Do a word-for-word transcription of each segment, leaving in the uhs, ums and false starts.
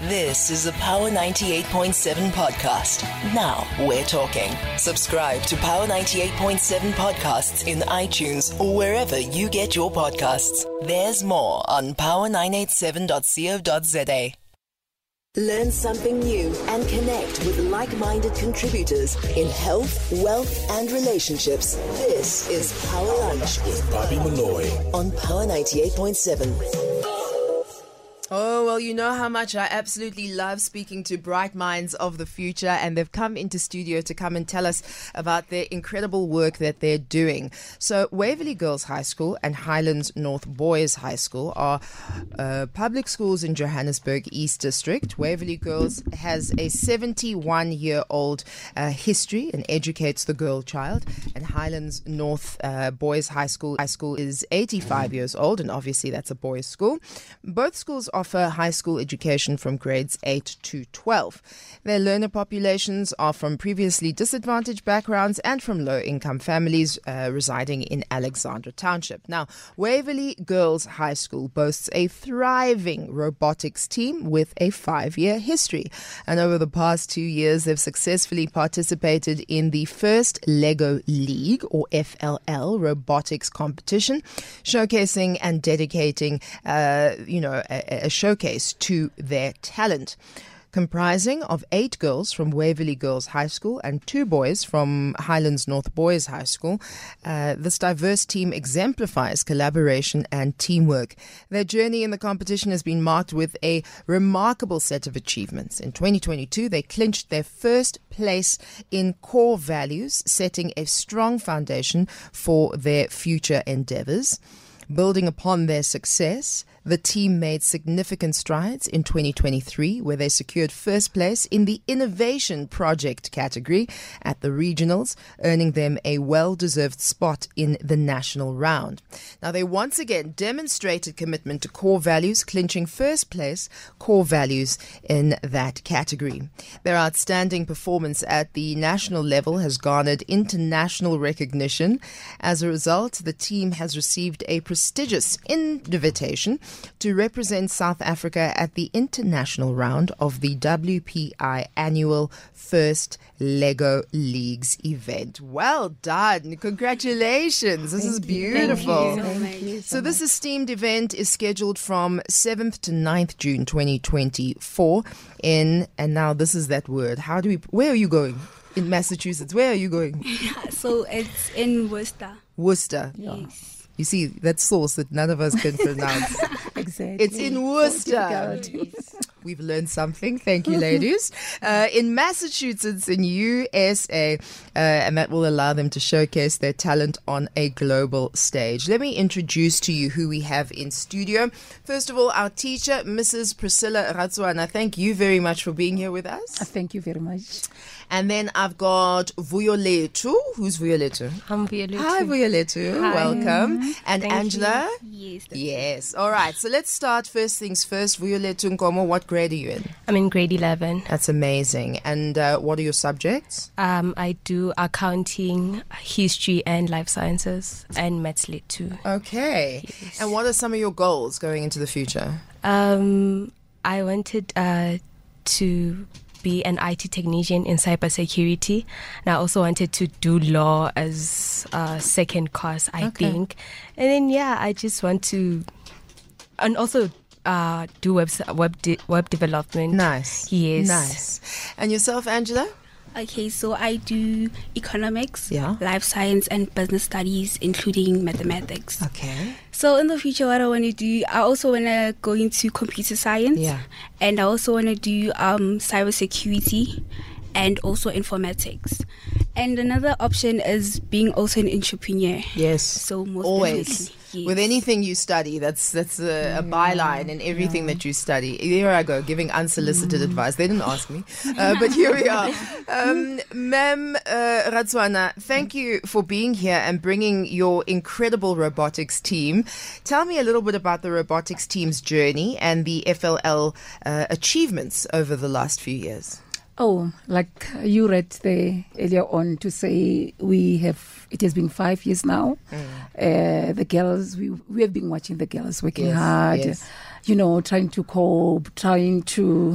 This is a Power ninety-eight point seven podcast. Now we're talking. Subscribe to Power ninety-eight point seven podcasts in iTunes or wherever you get your podcasts. There's more on power nine eight seven dot co dot za. Learn something new and connect with like-minded contributors in health, wealth, and relationships. This is Power Lunch with Bobby Malloy on Power ninety-eight point seven. Oh, well, you know how much I absolutely love speaking to bright minds of the future, and they've come into studio to come and tell us about their incredible work that they're doing. So Waverley Girls High School and Highlands North Boys High School are uh, public schools in Johannesburg East District. Waverley Girls has a seventy-one-year-old uh, history and educates the girl child, and Highlands North uh, Boys High School, high school is eighty-five years old, and obviously that's a boys' school. Both schools offer high school education from grades eight to twelve. Their learner populations are from previously disadvantaged backgrounds and from low-income families uh, residing in Alexandra Township. Now, Waverley Girls High School boasts a thriving robotics team with a five-year history. And over the past two years, they've successfully participated in the first Lego League, or F L L, robotics competition, showcasing and dedicating, uh, you know, a, a showcase to their talent. Comprising of eight girls from Waverley Girls High School and two boys from Highlands North Boys High School, uh, this diverse team exemplifies collaboration and teamwork. Their journey in the competition has been marked with a remarkable set of achievements. In twenty twenty-two, they clinched their first place in core values, setting a strong foundation for their future endeavors. Building upon their success, the team made significant strides in twenty twenty-three, where they secured first place in the Innovation Project category at the regionals, earning them a well-deserved spot in the national round. Now, they once again demonstrated commitment to core values, clinching first place core values in that category. Their outstanding performance at the national level has garnered international recognition. As a result, the team has received a prestigious invitation to represent South Africa at the international round of the W P I annual First Lego Leagues event. Well done. Congratulations. This Thank is beautiful. Thank you. Thank you so, so this esteemed event is scheduled from seventh to ninth June twenty twenty-four in, and now this is that word. How do we, where are you going? In Massachusetts. Where are you going? Yeah, so it's in Worcester. Worcester. Yes. You see, that sauce that none of us can pronounce. Exactly. It's in Worcester. We've learned something. Thank you, ladies. Uh, in Massachusetts, in U S A, uh, and that will allow them to showcase their talent on a global stage. Let me introduce to you who we have in studio. First of all, our teacher, Missus Priscilla Ratswana. Thank you very much for being here with us. Thank you very much. And then I've got Vuyoletu. Who's Vuyoletu? I'm Vuyoletu. Hi, Vuyoletu. Hi. Welcome. And Thank Angela? Yes. Yes. All right. So let's start first things first. Vuyoletu Nkomo, what grade are you in? I'm in grade eleven. That's amazing. And uh, what are your subjects? Um, I do accounting, history, and life sciences, and maths lit too. Okay. Yes. And what are some of your goals going into the future? Um, I wanted uh, to be an I T technician in cybersecurity, and I also wanted to do law as a second course, I Okay. think. And then yeah, I just want to, and also uh, do web web de- web development. Nice. Yes. Nice. And yourself, Angela? Okay, so I do economics, Yeah. life science, and business studies, including mathematics. Okay. So in the future, what I want to do, I also want to go into computer science. Yeah. And I also want to do um, cybersecurity and also informatics. And another option is being also an entrepreneur. Yes. So most Always. definitely, yes. With anything you study, that's that's a, a byline in everything that you study. Here I go, giving unsolicited Mm. advice. They didn't ask me, uh, but here we are. Um, Ma'am uh, Ratswana, thank you for being here and bringing your incredible robotics team. Tell me a little bit about the robotics team's journey and the F L L uh, achievements over the last few years. Oh, like you read there earlier on to say we have, it has been five years now. Mm. Uh, the girls, we we have been watching the girls working yes, hard, yes. you know, trying to cope, trying to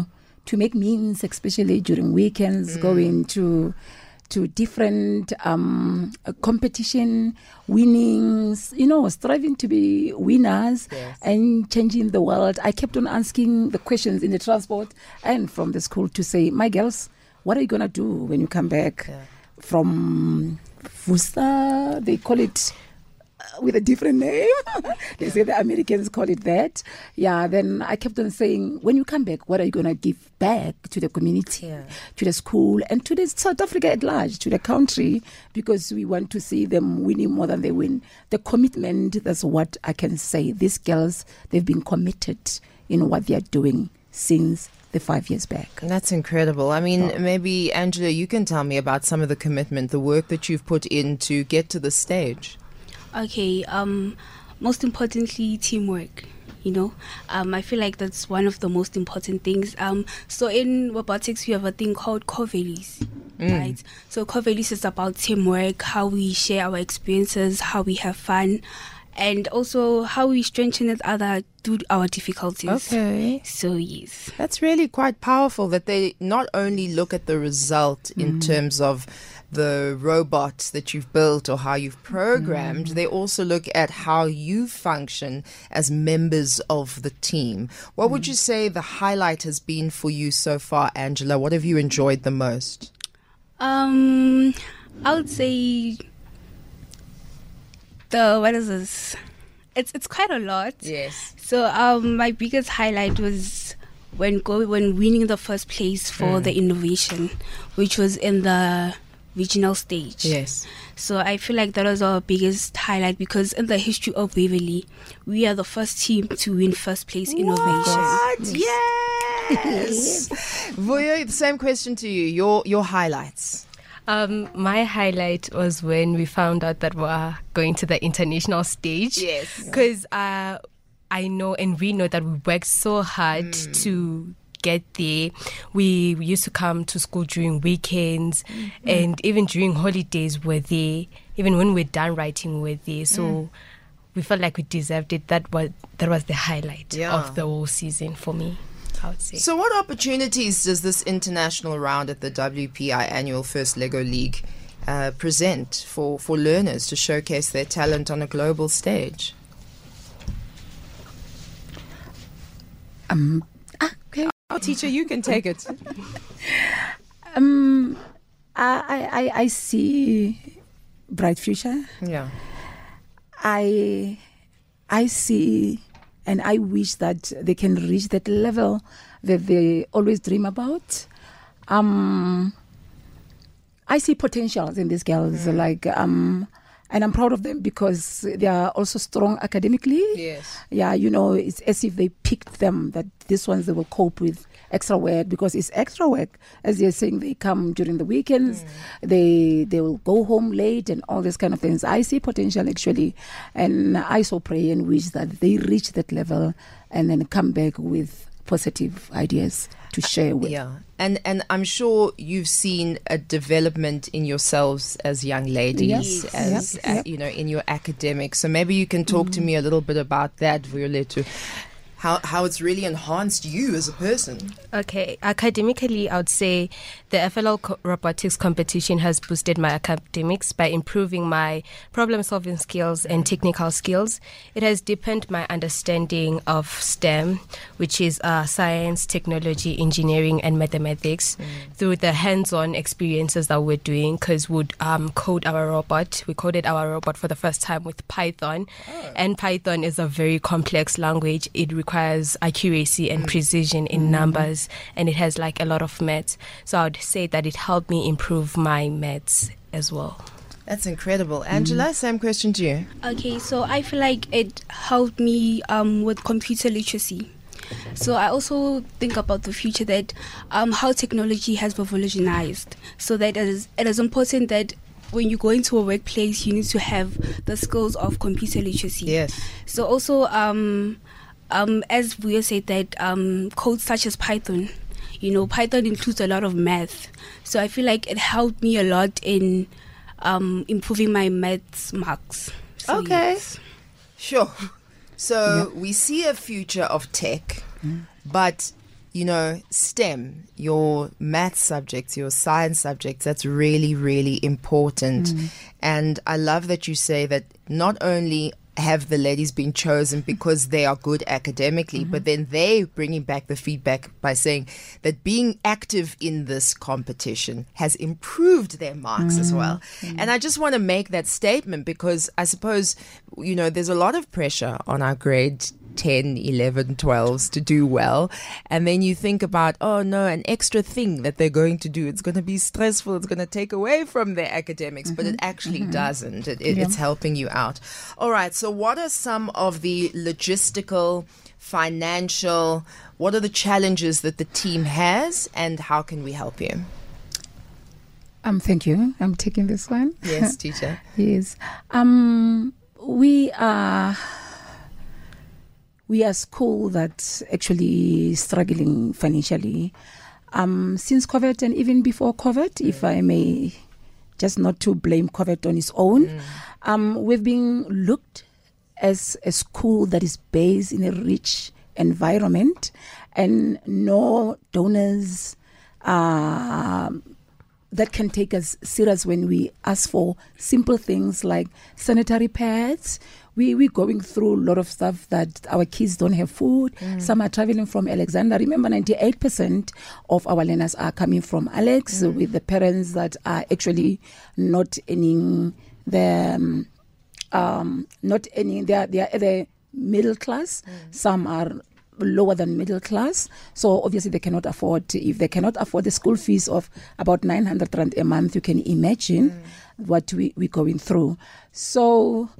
to make means, especially during weekends, mm. going to to different um, competition, winnings, you know, striving to be winners yes. and changing the world. I kept on asking the questions in the transport and from the school to say, my girls, what are you going to do when you come back yeah. from Fusta? They call it with a different name. They yeah. say the Americans call it that. Yeah, then I kept on saying, when you come back, what are you going to give back to the community, yeah. to the school, and to the South Africa at large, to the country, because we want to see them winning more than they win. The commitment, that's what I can say. These girls, they've been committed in what they are doing since the five years back. That's incredible. I mean, oh. maybe, Angela, you can tell me about some of the commitment, the work that you've put in to get to the stage. Okay, um, most importantly, teamwork. You know, um, I feel like that's one of the most important things. Um, so in robotics, we have a thing called core values, mm. right? So core values is about teamwork, how we share our experiences, how we have fun, and also how we strengthen each other through our difficulties. Okay. So, yes. That's really quite powerful that they not only look at the result in mm. terms of the robots that you've built or how you've programmed, mm. they also look at how you function as members of the team. What mm. would you say the highlight has been for you so far, Angela? What have you enjoyed the most? Um, I would say the, what is this? It's it's quite a lot. Yes. So um, my biggest highlight was when go when winning the first place for mm. the innovation, which was in the regional stage. Yes. So I feel like that was our biggest highlight because in the history of Waverley, we are the first team to win first place innovation. What? Yes. Vuyo, the same question to you. Your your highlights. Um, my highlight was when we found out that we're going to the international stage. Yes. Because uh, I know and we know that we worked so hard mm. to get there. We, we used to come to school during weekends mm-hmm. and even during holidays we're there. Even when we're done writing, we're there. So mm. we felt like we deserved it. That was that was the highlight yeah. of the whole season for me, I would say. So what opportunities does this international round at the W P I annual First Lego League uh, present for, for learners to showcase their talent on a global stage? Um. Okay. Oh, teacher, you can take it. um, I, I I see bright future. Yeah. I I see, and I wish that they can reach that level that they always dream about. Um, I see potentials in these girls, mm. like um. And I'm proud of them because they are also strong academically. Yes. Yeah, you know, it's as if they picked them, that these ones they will cope with extra work because it's extra work. As you're saying, they come during the weekends, mm. they they will go home late and all these kind of things. I see potential actually. And I so pray and wish that they reach that level and then come back with positive ideas to share with. Yeah. And and I'm sure you've seen a development in yourselves as young ladies, yes. as yep. uh, Yep. you know, in your academics. So maybe you can talk mm. to me a little bit about that, Violetu. How how it's really enhanced you as a person. Okay, academically, I would say the F L L co- robotics competition has boosted my academics by improving my problem-solving skills and technical skills. It has deepened my understanding of STEM, which is uh, science, technology, engineering, and mathematics, mm. through the hands-on experiences that we're doing, because we'd um, code our robot. We coded our robot for the first time with Python, oh. and Python is a very complex language. It requires accuracy and precision in mm-hmm. numbers, and it has like a lot of maths. So I would say that it helped me improve my maths as well. That's incredible. Angela, mm. same question to you. Okay, so I feel like it helped me um, with computer literacy. So I also think about the future, that um, how technology has revolutionized. So that it is, it is important that when you go into a workplace, you need to have the skills of computer literacy. Yes. So also, um, um, as Vuyo said, that um, codes such as Python, you know, Python includes a lot of math. So I feel like it helped me a lot in um, improving my maths marks. So okay. Yes. Sure. So yeah. we see a future of tech, mm. but you know, STEM, your math subjects, your science subjects, that's really, really important. Mm. And I love that you say that not only have the ladies been chosen because they are good academically, mm-hmm. but then they bringing back the feedback by saying that being active in this competition has improved their marks mm-hmm. as well. Mm-hmm. And I just want to make that statement because I suppose, you know, there's a lot of pressure on our grade ten, eleven, twelves to do well. And then you think about, oh no, an extra thing that they're going to do. It's going to be stressful. It's going to take away from their academics, mm-hmm. but it actually mm-hmm. doesn't. It, it, yeah. It's helping you out. All right. So what are some of the logistical, financial, what are the challenges that the team has and how can we help you? Um, thank you. I'm taking this one. Yes, teacher. Yes. Um, we are... We are a school that's actually struggling financially. Um, since COVID and even before COVID, mm. if I may, just not to blame COVID on its own, mm. um, we've been looked as a school that is based in a rich environment and no donors uh, that can take us serious when we ask for simple things like sanitary pads. We, we're going through a lot of stuff that our kids don't have food. Mm. Some are traveling from Alexandra. Remember, ninety-eight percent of our learners are coming from Alex mm. with the parents that are actually not earning the, um, um, not earning, they are, they are the middle class. Mm. Some are lower than middle class. So obviously they cannot afford, if they cannot afford the school fees of about nine hundred rand a month, you can imagine mm. what we, we're going through. So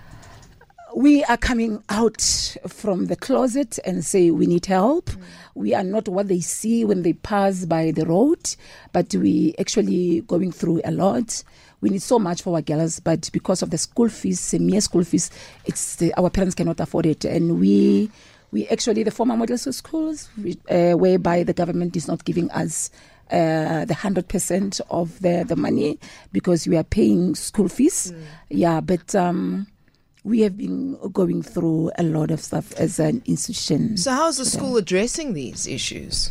we are coming out from the closet and say we need help. Mm. We are not what they see when they pass by the road, but we actually going through a lot. We need so much for our girls, but because of the school fees, mere school fees, it's the, our parents cannot afford it. And we we actually, the former model schools, we, uh, whereby the government is not giving us uh, the one hundred percent of the, the money because we are paying school fees. Mm. Yeah, but... Um, we have been going through a lot of stuff as an institution. So how's the school addressing these issues?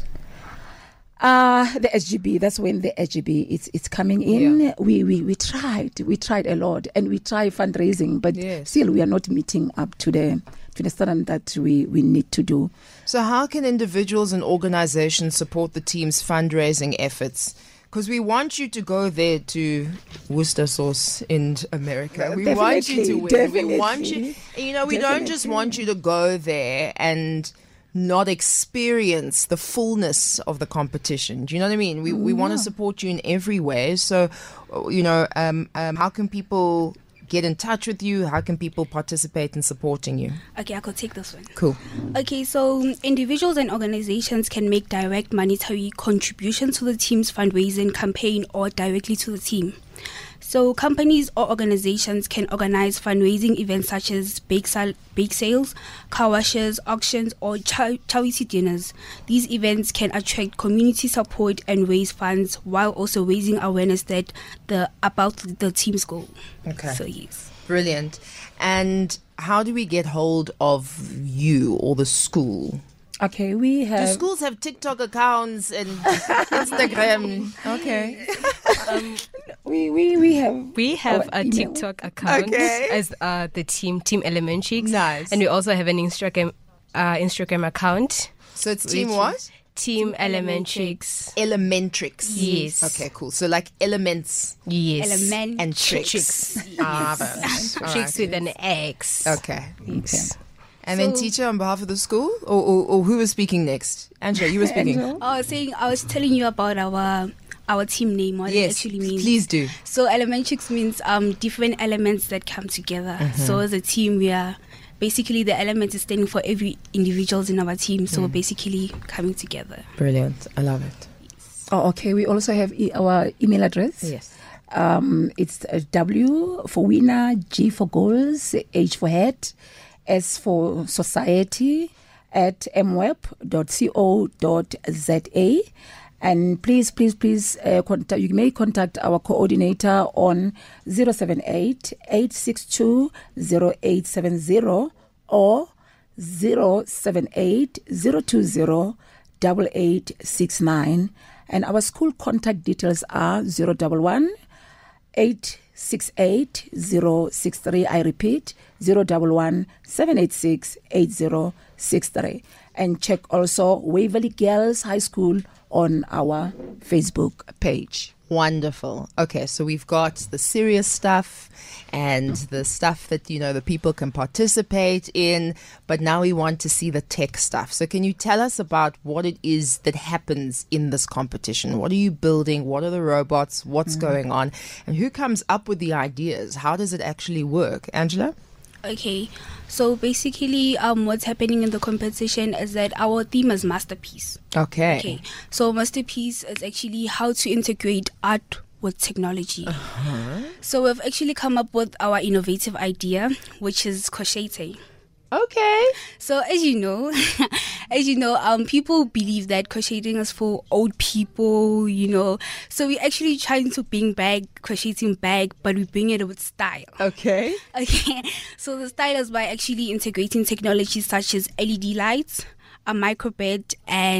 Uh, the S G B, that's when the S G B is it's coming in. Yeah. We, we we tried, we tried a lot and we tried fundraising, but yes. still we are not meeting up to the to the standard that we, we need to do. So how can individuals and organizations support the team's fundraising efforts? Because we want you to go there to Worcester Sauce in America. Well, we definitely, want you to win. Definitely. We want you. You know, we definitely. don't just want you to go there and not experience the fullness of the competition. Do you know what I mean? We we yeah. want to support you in every way. So, you know, um, um, how can people get in touch with you? How can people participate in supporting you? Okay, I could take this one. Cool. Okay, so individuals and organizations can make direct monetary contributions to the team's fundraising campaign or directly to the team. So companies or organizations can organize fundraising events such as bake, sal- bake sales, car washes, auctions, or char- charity dinners. These events can attract community support and raise funds while also raising awareness that the about the team's goal. Okay. So yes. Brilliant. And how do we get hold of you or the school? Okay, we have... Do schools have TikTok accounts and Instagram? Okay. Um, we, we, we have... We have a email. TikTok account okay. as uh, the team, Team Elementrix. Nice. And we also have an Instagram uh, Instagram account. So it's Team what? Team Elementrix. Elementrix. Yes. Okay, cool. So like elements. Yes. Element and tricks. tricks. Ah, yes. Tricks with an X. Okay. Yes. Okay. And so, then teacher on behalf of the school? Or, or, or who was speaking next? Angela, you were speaking. I was saying, I was telling you about our our team name, what yes, it actually means. Please do. So Elementrix means um, different elements that come together. Mm-hmm. So as a team, we are basically the element is standing for every individuals in our team. So mm. we're basically coming together. Brilliant. I love it. Yes. Oh, okay. We also have e- our email address. Yes. Um, it's uh, W for winner, G for goals, H for head, S for society at m web dot co dot z a. And please, please, please, uh, contact, you may contact our coordinator on zero seven eight, eight six two, zero eight seven zero or zero seven eight, zero two zero, eight eight six nine. And our school contact details are zero one one, eight six eight, zero six three. I repeat, zero one one, seven eight six, eight zero six three. And check also Waverly Girls High School on our Facebook page. Wonderful. Okay, so we've got the serious stuff and the stuff that, you know, the people can participate in, but now we want to see the tech stuff. So can you tell us about what it is that happens in this competition? What are you building? What are the robots? What's mm. going on? And who comes up with the ideas? How does it actually work? Angela? Okay, so basically um, what's happening in the competition is that our theme is masterpiece. Okay. Okay, so masterpiece is actually how to integrate art with technology. Uh-huh. So we've actually come up with our innovative idea, which is crocheting. Okay. So as you know, as you know, um, people believe that crocheting is for old people, you know. So we're actually trying to bring back crocheting back, but we bring it with style. Okay. Okay. So the style is by actually integrating technologies such as L E D lights, a microbed,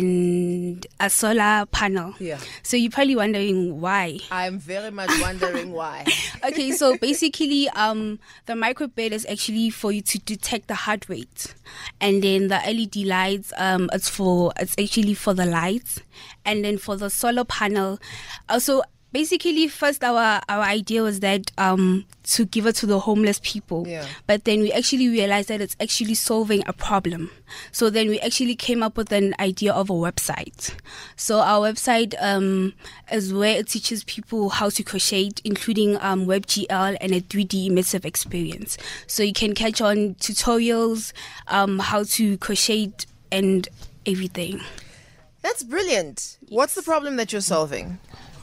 and a solar panel. Yeah. So you're probably wondering why. I'm very much wondering why. Okay, so basically, um, the microbed is actually for you to detect the heart rate, and then the L E D lights, um, it's for it's actually for the lights, and then for the solar panel, also. Basically, first our, our idea was that um, to give it to the homeless people. Yeah. But then we actually realized that it's actually solving a problem. So then we actually came up with an idea of a website. So our website um, is where it teaches people how to crochet, including um, WebGL and a three D immersive experience. So you can catch on tutorials, um, how to crochet and everything. That's brilliant. What's the problem that you're solving?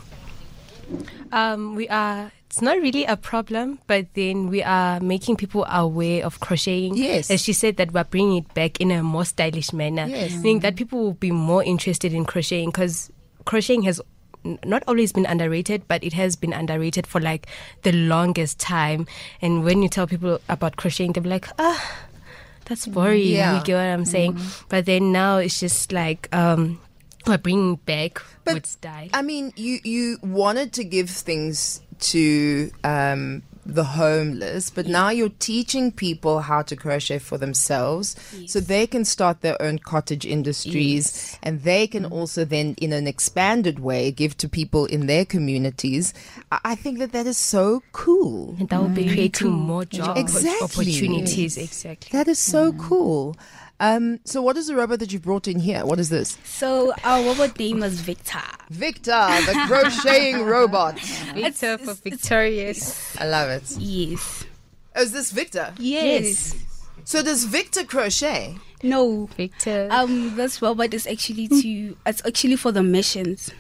Um, we are, it's not really a problem, but then we are making people aware of crocheting. Yes. As she said, that we're bringing it back in a more stylish manner. Yes. Meaning that people will be more interested in crocheting, because crocheting has n- not always been underrated, but it has been underrated for like the longest time. And when you tell people about crocheting, they'll be like, ah, that's boring. Yeah. You get what I'm saying? Mm-hmm. But then now it's just like, um, we're bringing back But, with style. I mean, you, you wanted to give things to um, the homeless, but now you're teaching people how to crochet for themselves, Yes. so they can start their own cottage industries, Yes. and they can also then, in an expanded way, give to people in their communities. I, I think that that is so cool. And that will be creating more job Exactly. opportunities. Exactly. That is so cool. Um, so what is the robot that you brought in here? What is this? So our robot name is Victor. Victor, the crocheting robot. Victor for victorious. I love it. Yes. Oh, is this Victor? Yes. So does Victor crochet? No. Victor. Um, this robot is actually to. It's actually for the missions.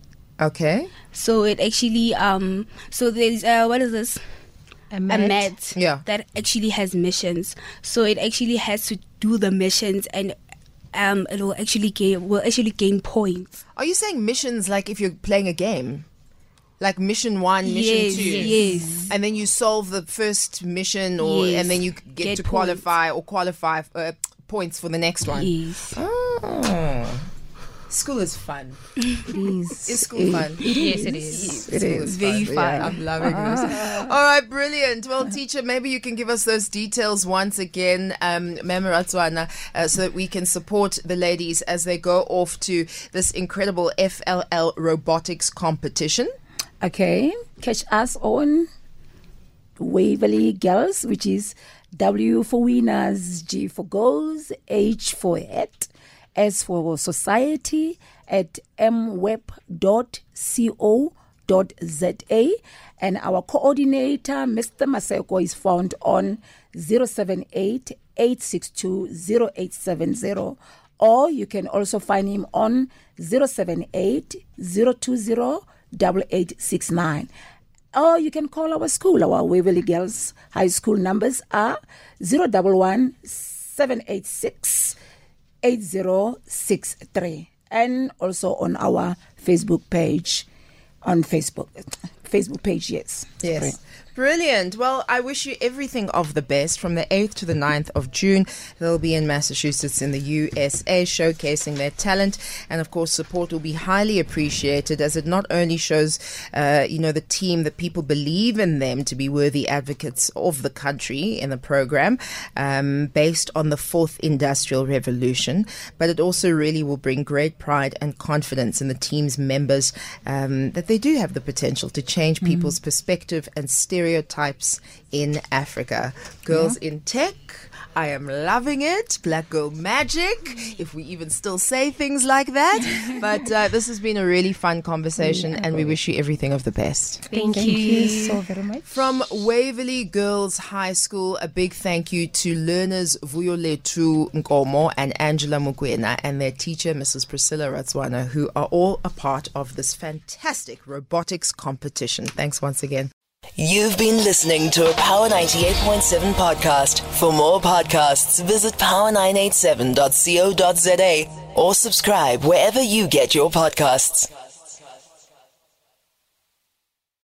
Okay. So it actually um. So there's uh what is this? a A mat. Yeah. That actually has missions. So it actually has to do the missions, and um it will actually gain will actually gain points. Are you saying missions like if you're playing a game? Like mission one, mission Yes, two? yes. And then you solve the first mission, or Yes. and then you get, Get to qualify or qualify uh, points for the next one. Yes. Oh. School is fun. It is. Is school fun? Yes, it is. It School is. Very fun. Yeah, I'm loving this. All right, brilliant. Well, teacher, maybe you can give us those details once again, um, Memeratswana, uh, so that we can support the ladies as they go off to this incredible F L L robotics competition. Okay, catch us on Waverly Girls, which is W for winners, G for goals, H for hat, S for society at m web dot co dot z a. And our coordinator, Mister Maseko, is found on zero seven eight, eight six two, zero eight seven zero. Or you can also find him on zero seven eight, zero two zero, eight eight six nine. Or you can call our school. Our Waverly Girls High School numbers are zero one one, seven eight six, eight zero six three. And also on our Facebook page, on Facebook. Facebook page, yes. Yes. Correct. Brilliant. Well, I wish you everything of the best. From the eighth to the ninth of June, they'll be in Massachusetts in the U S A showcasing their talent. And of course, support will be highly appreciated, as it not only shows, uh, you know, the team that people believe in them to be worthy advocates of the country in the program, um, based on the fourth industrial revolution, but it also really will bring great pride and confidence in the team's members, um, that they do have the potential to change people's mm. perspective and stereotypes Stereotypes in Africa. Girls yeah. in tech, I am loving it. Black girl magic, if we even still say things like that. But uh, this has been a really fun conversation, yeah. and we wish you everything of the best. Thank, thank you. you so very much. From Waverley Girls High School, a big thank you to learners Vuyoletu Nkomo and Angela Mukwena and their teacher, Missus Priscilla Ratswana, who are all a part of this fantastic robotics competition. Thanks once again. You've been listening to a Power ninety-eight point seven podcast. For more podcasts, visit power nine eight seven dot co dot za or subscribe wherever you get your podcasts.